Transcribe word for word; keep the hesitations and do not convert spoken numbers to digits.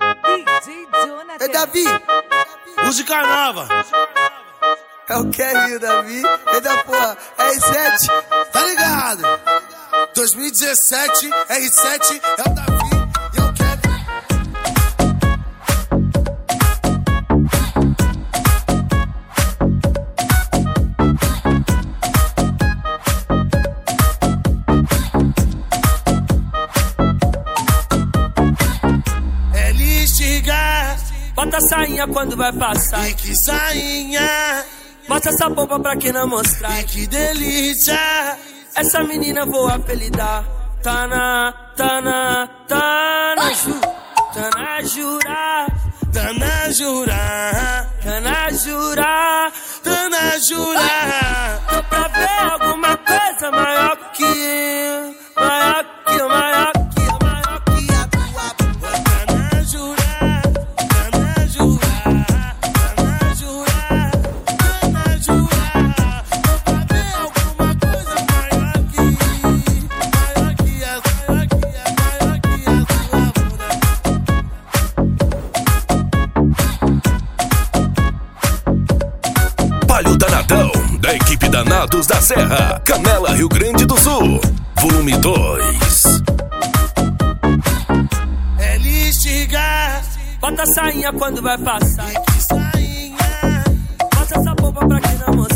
Ei, Davi, Música nova. é o Kelly, Davi. Eita porra, R sete, Tá ligado? dois mil e dezessete, R sete é o Davi e é o Kevin. Ele estiga, Bota a sainha quando vai passar. e que sainha, Mostra essa bomba pra quem não mostrar. e que delícia. Essa menina vou apelidar. Tana, Tana, Tana, Ju, Tana Jura, Tana Jura, Tana Jura. Tana Jura. Tô pra ver alguma coisa maior que eu, maior que eu, maior que eu, maior que a tua bomba. Tana Jura, Tana Jura, Tana Jura, Tana Jura. Tô pra ver alguma coisa maior que, maior que a, maior que a, maior que a tua bunda. Palio Danadão, da equipe Danados da Serra, Canela, Rio Grande do Sul, volume dois. Ele estiga, Bota a sainha quando vai passar. e que sainha, Mostra essa bomba pra quem não mostrar.